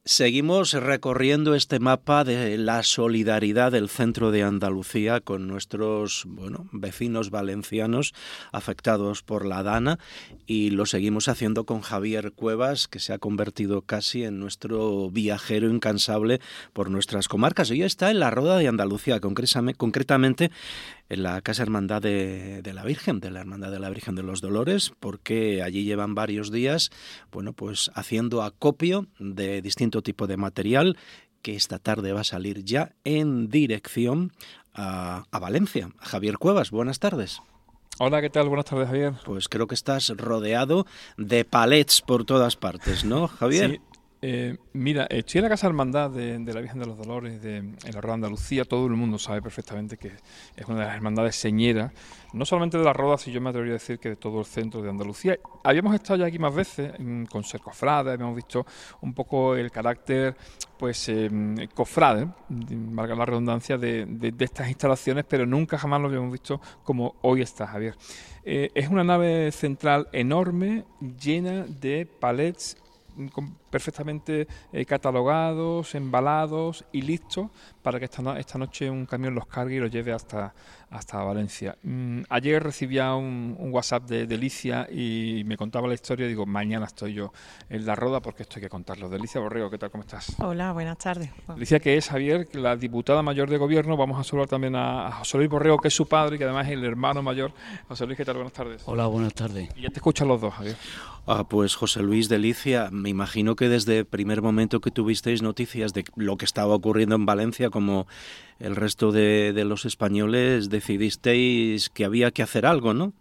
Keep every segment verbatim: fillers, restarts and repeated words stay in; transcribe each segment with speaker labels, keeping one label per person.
Speaker 1: Seguimos recorriendo este mapa de la solidaridad del centro de Andalucía con nuestros bueno, vecinos valencianos afectados por la Dana, y lo seguimos haciendo con Javier Cuevas, que se ha convertido casi en nuestro viajero incansable por nuestras comarcas. Hoy está en la Roda de Andalucía, concretamente en la Casa Hermandad de, de la Virgen, de la Hermandad de la Virgen de los Dolores, porque allí llevan varios días, bueno, pues haciendo acopio de distinto tipo de material que esta tarde va a salir ya en dirección a, a Valencia. Javier Cuevas, buenas tardes.
Speaker 2: Hola, ¿qué tal? Buenas tardes, Javier.
Speaker 1: Pues creo que estás rodeado de palets por todas partes, ¿no, Javier?
Speaker 2: Sí. Eh, mira, estoy en la Casa Hermandad de, de la Virgen de los Dolores, de, en la Roda de Andalucía. Todo el mundo sabe perfectamente que es una de las hermandades señeras, no solamente de la Roda, si yo me atrevería a decir que de todo el centro de Andalucía. Habíamos estado ya aquí más veces con ser cofrades, habíamos visto un poco el carácter pues eh, cofrade, valga la redundancia, de, de, de estas instalaciones, pero nunca jamás lo habíamos visto como hoy está, Javier. Eh, es una nave central enorme, llena de palets perfectamente eh, catalogados, embalados y listos para que esta, no, esta noche un camión los cargue y los lleve hasta, hasta Valencia. Mm, ayer recibía un, un WhatsApp de Delicia y me contaba la historia y digo, mañana estoy yo en la Roda porque esto hay que contarlo. Delicia Borrego, ¿qué tal? ¿Cómo estás?
Speaker 3: Hola, buenas tardes.
Speaker 2: Delicia, que es Javier, la diputada mayor de gobierno. Vamos a saludar también a, a José Luis Borrego, que es su padre y que además es el hermano mayor. José Luis, ¿qué tal? Buenas tardes.
Speaker 4: Hola, buenas tardes.
Speaker 2: Y ya te escuchan los dos, Javier.
Speaker 1: Ah, pues José Luis, Delicia, me imagino que desde el primer momento que tuvisteis noticias de lo que estaba ocurriendo en Valencia, como el resto de, de los españoles, decidisteis que había que hacer algo, ¿no?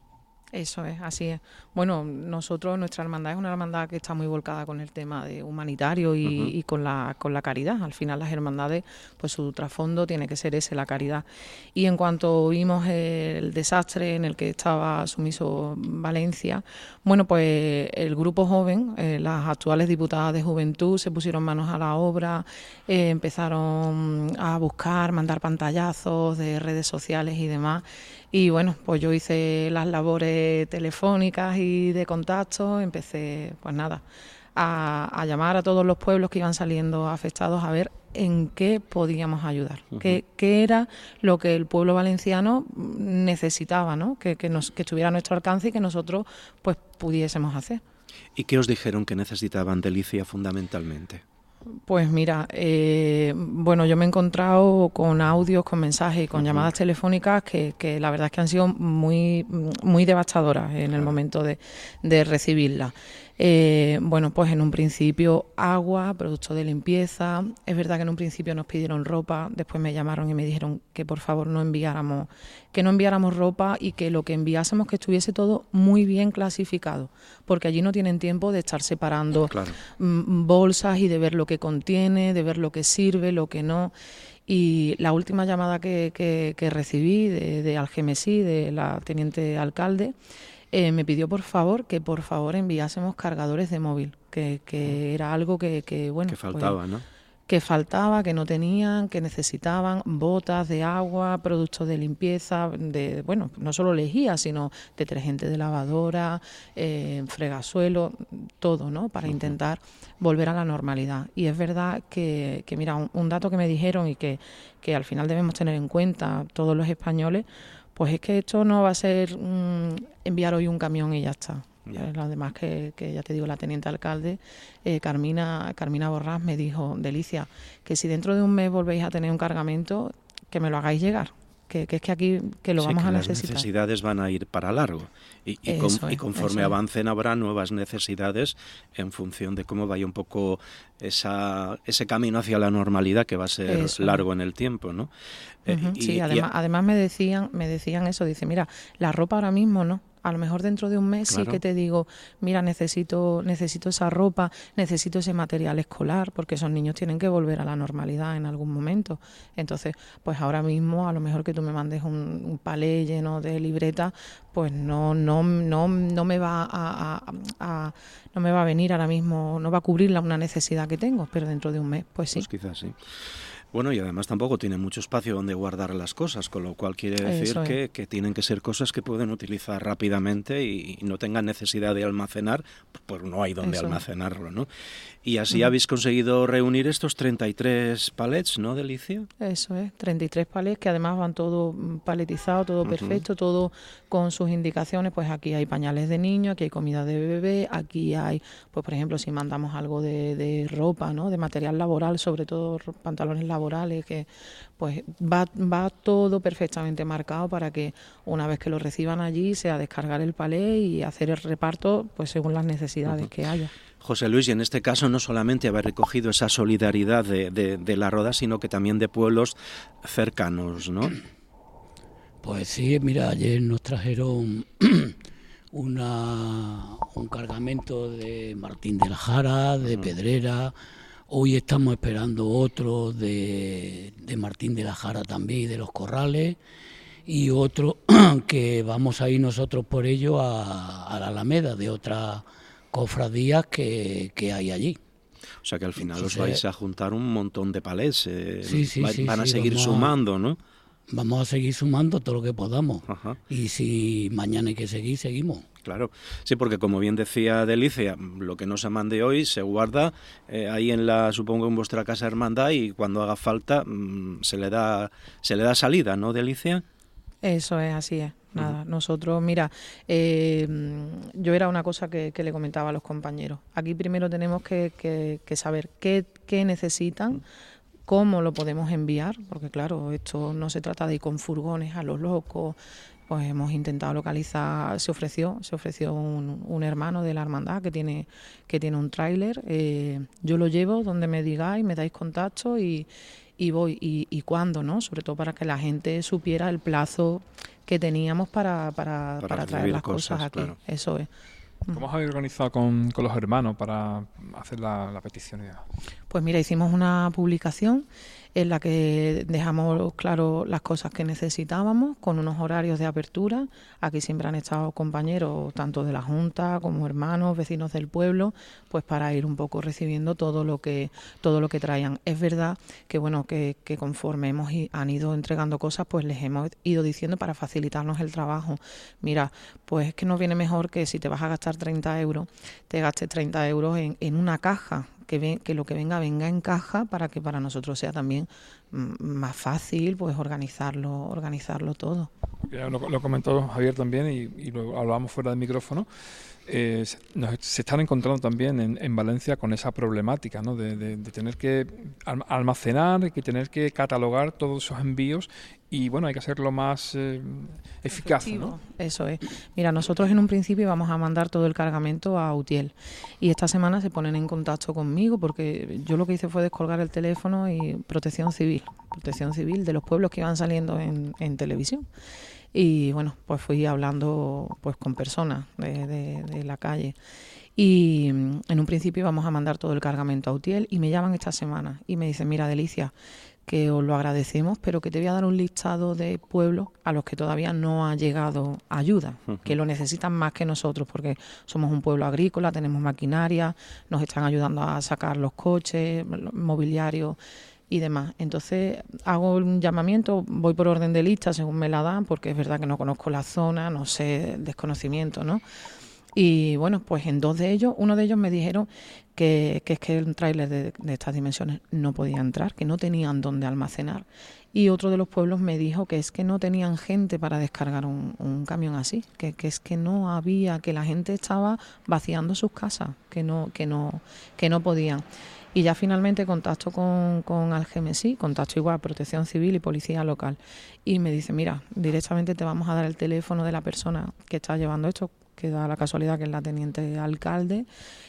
Speaker 3: Eso es, así es. Bueno, nosotros, nuestra hermandad es una hermandad que está muy volcada con el tema de humanitario y, uh-huh. y con la con la caridad. Al final las hermandades, pues su trasfondo tiene que ser ese, la caridad. Y en cuanto vimos el desastre en el que estaba sumiso Valencia, bueno, pues el grupo joven, eh, las actuales diputadas de Juventud se pusieron manos a la obra, eh, empezaron a buscar, mandar pantallazos de redes sociales y demás. Y bueno, pues yo hice las labores telefónicas y de contacto, empecé, pues nada, a, a llamar a todos los pueblos que iban saliendo afectados a ver en qué podíamos ayudar, uh-huh. qué, qué era lo que el pueblo valenciano necesitaba, ¿no? Que, que, nos, que estuviera a nuestro alcance y que nosotros pues pudiésemos hacer.
Speaker 1: ¿Y qué os dijeron que necesitaban, Delicia, fundamentalmente?
Speaker 3: Pues mira, eh, bueno, yo me he encontrado con audios, con mensajes y con uh-huh. llamadas telefónicas que, que la verdad es que han sido muy, muy devastadoras en el momento de, de recibirlas. Eh, bueno, pues en un principio agua, productos de limpieza. Es verdad que en un principio nos pidieron ropa, después me llamaron y me dijeron que por favor no enviáramos, que no enviáramos ropa y que lo que enviásemos que estuviese todo muy bien clasificado, porque allí no tienen tiempo de estar separando
Speaker 1: claro.
Speaker 3: m- bolsas y de ver lo que contiene, de ver lo que sirve, lo que no. Y la última llamada que, que, que recibí de, de Algemesí, de la teniente alcalde, Eh, me pidió por favor que por favor enviásemos cargadores de móvil, que, que era algo que, que bueno,
Speaker 1: que faltaba,
Speaker 3: pues,
Speaker 1: ¿no?
Speaker 3: Que faltaba, que no tenían, que necesitaban botas de agua, productos de limpieza, de bueno, no solo lejía, sino detergente de lavadora, eh, fregasuelo, todo, ¿no? Para uh-huh. intentar volver a la normalidad. Y es verdad que, que mira, un, un dato que me dijeron y que, que al final debemos tener en cuenta todos los españoles, pues es que esto no va a ser mmm, enviar hoy un camión y ya está. Yeah. Lo demás que, que ya te digo, la teniente alcalde, eh, Carmina, Carmina Borrás, me dijo, Delicia, que si dentro de un mes volvéis a tener un cargamento, que me lo hagáis llegar. Que, que es que aquí que lo
Speaker 1: sí,
Speaker 3: vamos
Speaker 1: que
Speaker 3: a
Speaker 1: las
Speaker 3: necesitar.
Speaker 1: Las necesidades van a ir para largo y, y, con,
Speaker 3: es,
Speaker 1: y conforme
Speaker 3: eso.
Speaker 1: avancen habrá nuevas necesidades en función de cómo vaya un poco esa, ese camino hacia la normalidad, que va a ser eso. largo en el tiempo, ¿no?
Speaker 3: Uh-huh. Eh, y, sí, además, y, además me decían, me decían eso, dice, mira, la ropa ahora mismo no. A lo mejor dentro de un mes claro. sí que te digo, mira, necesito necesito esa ropa, necesito ese material escolar, porque esos niños tienen que volver a la normalidad en algún momento. Entonces, pues ahora mismo, a lo mejor que tú me mandes un, un palé lleno de libretas, pues no no no no me va a, a, a no me va a venir ahora mismo, no va a cubrir la, una necesidad que tengo, pero dentro de un mes, pues sí.
Speaker 1: Pues quizás sí. Bueno, y además tampoco tiene mucho espacio donde guardar las cosas, con lo cual quiere decir que, que tienen que ser cosas que pueden utilizar rápidamente y, y no tengan necesidad de almacenar, pues no hay donde Eso. almacenarlo, ¿no? Y así uh-huh. habéis conseguido reunir estos treinta y tres palets, ¿no, Delicia?
Speaker 3: Eso es, treinta y tres palets que además van todo paletizado, todo uh-huh. perfecto, todo con sus indicaciones. Pues aquí hay pañales de niño, aquí hay comida de bebé, aquí hay, pues por ejemplo, si mandamos algo de, de ropa, ¿no? De material laboral, sobre todo pantalones laborales, que pues va, va todo perfectamente marcado para que una vez que lo reciban allí sea descargar el palé y hacer el reparto pues según las necesidades uh-huh. que haya.
Speaker 1: José Luis, y en este caso no solamente haber recogido esa solidaridad de, de, de La Roda, sino que también de pueblos cercanos, ¿no?
Speaker 4: Pues sí, mira, ayer nos trajeron una, un cargamento de Martín de la Jara, de uh-huh. Pedrera. Hoy estamos esperando otro de, de Martín de la Jara también y de Los Corrales, y otro que vamos a ir nosotros por ello a, a la Alameda, de otras cofradías que, que hay allí.
Speaker 1: O sea que al final Entonces, os vais a juntar un montón de palés, eh,
Speaker 4: sí, sí,
Speaker 1: va,
Speaker 4: sí,
Speaker 1: van a
Speaker 4: sí,
Speaker 1: seguir sumando, ¿no?
Speaker 4: Vamos a seguir sumando todo lo que podamos.
Speaker 1: Ajá.
Speaker 4: Y si mañana hay que seguir, seguimos.
Speaker 1: Claro, sí, porque como bien decía Delicia, lo que no se mande hoy se guarda eh, ahí en la, supongo en vuestra casa hermandad, y cuando haga falta mmm, se le da se le da salida, ¿no, Delicia?
Speaker 3: Eso es, así es. Nada, uh-huh. nosotros, mira, eh, yo era una cosa que, que le comentaba a los compañeros. Aquí primero tenemos que, que, que saber qué, qué necesitan, cómo lo podemos enviar, porque claro, esto no se trata de ir con furgones a los locos. Pues hemos intentado localizar, se ofreció, se ofreció un, un hermano de la hermandad que tiene, que tiene un tráiler. Eh, yo lo llevo donde me digáis, me dais contacto y, y voy. Y, y cuándo, ¿no? Sobre todo para que la gente supiera el plazo que teníamos para, para, para, para traer las cosas, cosas aquí. Claro. Eso es.
Speaker 2: ¿Cómo os habéis organizado con, con los hermanos para hacer la, la petición?
Speaker 3: Pues mira, hicimos una publicación en la que dejamos claro las cosas que necesitábamos, con unos horarios de apertura. Aquí siempre han estado compañeros, tanto de la Junta como hermanos, vecinos del pueblo, pues para ir un poco recibiendo todo lo que todo lo que traían. Es verdad que bueno que, que conforme hemos han ido entregando cosas, pues les hemos ido diciendo para facilitarnos el trabajo. Mira, pues es que nos viene mejor que si te vas a gastar treinta euros, te gastes treinta euros en, en una caja. Que, ve, que lo que venga, venga en caja para que para nosotros sea también m- más fácil pues organizarlo organizarlo todo.
Speaker 2: Ya lo, lo comentó Javier también y, y lo hablábamos fuera del micrófono. Eh, se, nos, se están encontrando también en, en Valencia con esa problemática, ¿no? de, de, de tener que almacenar, que tener que catalogar todos esos envíos y bueno, hay que hacerlo más eh, eficaz, ¿no?
Speaker 3: Eso es. Mira, nosotros en un principio íbamos a mandar todo el cargamento a Utiel y esta semana se ponen en contacto conmigo porque yo lo que hice fue descolgar el teléfono y Protección Civil, Protección Civil de los pueblos que iban saliendo en, en televisión. Y bueno, pues fui hablando pues con personas de, de, de la calle. Y en un principio íbamos a mandar todo el cargamento a Utiel y me llaman esta semana y me dicen, mira Delicia, que os lo agradecemos, pero que te voy a dar un listado de pueblos a los que todavía no ha llegado ayuda, uh-huh. que lo necesitan más que nosotros, porque somos un pueblo agrícola, tenemos maquinaria, nos están ayudando a sacar los coches, mobiliario y demás. Entonces hago un llamamiento, voy por orden de lista según me la dan, porque es verdad que no conozco la zona, no sé, desconocimiento, ¿no? Y bueno, pues en dos de ellos, uno de ellos me dijeron que, que es que el tráiler de, de estas dimensiones no podía entrar, que no tenían dónde almacenar. Y otro de los pueblos me dijo que es que no tenían gente para descargar un, un camión así, que, que es que no había, que la gente estaba vaciando sus casas, que no, que no, que no podían. Y ya finalmente contacto con, con Algemesí, contacto igual Protección Civil y Policía Local. Y me dice, mira, directamente te vamos a dar el teléfono de la persona que está llevando esto, que da la casualidad que es la teniente alcalde.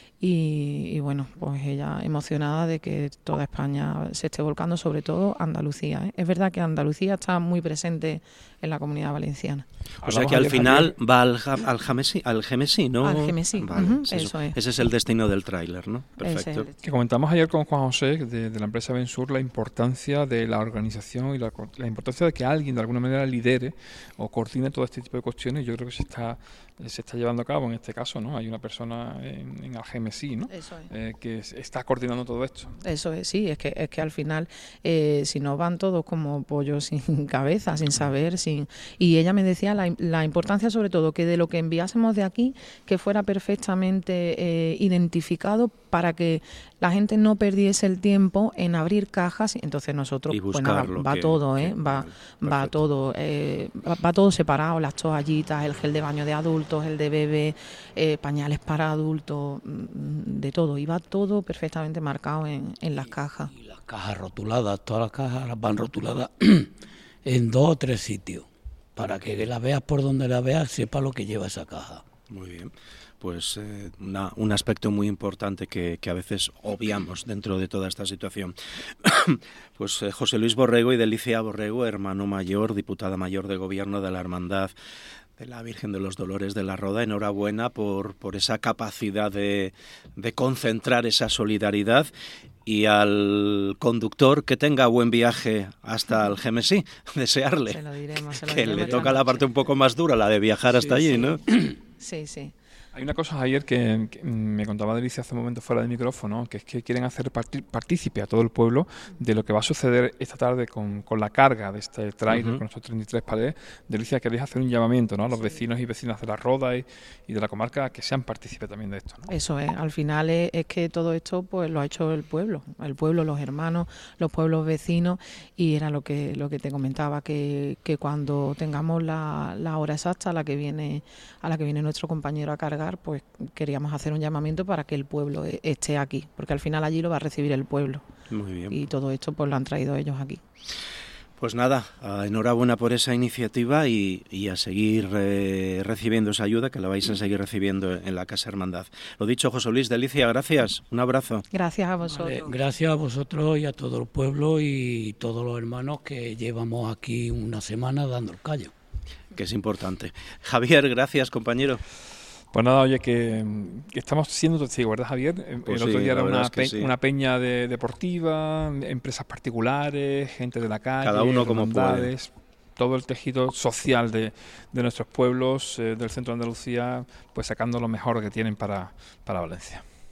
Speaker 3: Y, y bueno, pues ella emocionada de que toda España se esté volcando, sobre todo Andalucía, ¿eh? Es verdad que Andalucía está muy presente en la Comunidad Valenciana.
Speaker 1: O sea que al final va al, al Gemesí, al Gemesí, ¿no?
Speaker 3: Al Gemesí,
Speaker 1: vale,
Speaker 3: uh-huh,
Speaker 1: eso,
Speaker 3: eso es.
Speaker 1: Ese es el destino del tráiler, ¿no? Perfecto.
Speaker 3: El...
Speaker 2: Que comentamos ayer con Juan José de, de la empresa Bensur la importancia de la organización y la, la importancia de que alguien de alguna manera lidere o coordine todo este tipo de cuestiones. Yo creo que se está se está llevando a cabo en este caso, ¿no? Hay una persona en, en Algemesí G M S I, ¿no?
Speaker 3: Eso es.
Speaker 2: Eh, que está coordinando todo esto.
Speaker 3: Eso es, sí, es que, es que al final, eh, si no van todos como pollos sin cabeza, sin saber, sin... Y ella me decía la, la importancia sobre todo que de lo que enviásemos de aquí, que fuera perfectamente eh, identificado para que la gente no perdiese el tiempo en abrir cajas. Entonces nosotros, pues nada, va que, todo, ¿eh? Que, va, va todo, eh, va, va todo separado, las toallitas, el gel de baño de adultos, el de bebé, eh, pañales para adultos, de todo, y va todo perfectamente marcado en, en las cajas.
Speaker 4: Y las cajas rotuladas, todas las cajas las van rotuladas en dos o tres sitios, para que las veas por donde las veas, sepa lo que lleva esa caja.
Speaker 1: Muy bien. Pues eh, una, un aspecto muy importante que, que a veces obviamos dentro de toda esta situación. Pues eh, José Luis Borrego y Delicia Borrego, hermano mayor, diputada mayor de Gobierno de la Hermandad de la Virgen de los Dolores de la Roda, enhorabuena por, por esa capacidad de, de concentrar esa solidaridad, y al conductor que tenga buen viaje hasta el G M S I, desearle
Speaker 3: se lo diremos, se lo
Speaker 1: que
Speaker 3: diremos
Speaker 1: le toca la parte un poco más dura, la de viajar
Speaker 3: sí,
Speaker 1: hasta allí,
Speaker 3: sí.
Speaker 1: ¿no?
Speaker 3: Sí, sí.
Speaker 2: Hay una cosa, Javier, que, que me contaba Delicia hace un momento fuera del micrófono, que es que quieren hacer parti- partícipe a todo el pueblo de lo que va a suceder esta tarde con, con la carga de este tráiler, uh-huh. con estos treinta y tres palés. Delicia, queréis hacer un llamamiento, ¿no?, a los sí. vecinos y vecinas de la Roda y, y de la comarca, que sean partícipes también de esto, ¿no?
Speaker 3: Eso es, al final es, es que todo esto pues lo ha hecho el pueblo, el pueblo, los hermanos, los pueblos vecinos, y era lo que lo que te comentaba, que, que cuando tengamos la, la hora exacta a la que viene a la que viene nuestro compañero a cargar, pues queríamos hacer un llamamiento para que el pueblo esté aquí, porque al final allí lo va a recibir el pueblo.
Speaker 1: Muy bien.
Speaker 3: Y todo esto pues lo han traído ellos aquí.
Speaker 1: Pues nada, enhorabuena por esa iniciativa y, y a seguir eh, recibiendo esa ayuda, que la vais a seguir recibiendo en la Casa Hermandad. Lo dicho, José Luis, Delicia, gracias, un abrazo.
Speaker 3: Gracias a vosotros.
Speaker 4: Vale, gracias a vosotros y a todo el pueblo y todos los hermanos que llevamos aquí una semana dando el callo.
Speaker 1: Que es importante. Javier, gracias, compañero.
Speaker 2: Pues nada, oye, que, que estamos siendo testigos, ¿verdad, Javier?
Speaker 1: Pues
Speaker 2: el otro
Speaker 1: sí,
Speaker 2: día era una,
Speaker 1: es que
Speaker 2: pe-
Speaker 1: sí.
Speaker 2: una peña de, deportiva, empresas particulares, gente de la calle,
Speaker 1: cada uno como puede.
Speaker 2: Todo el tejido social de, de nuestros pueblos, eh, del centro de Andalucía, pues sacando lo mejor que tienen para, para Valencia.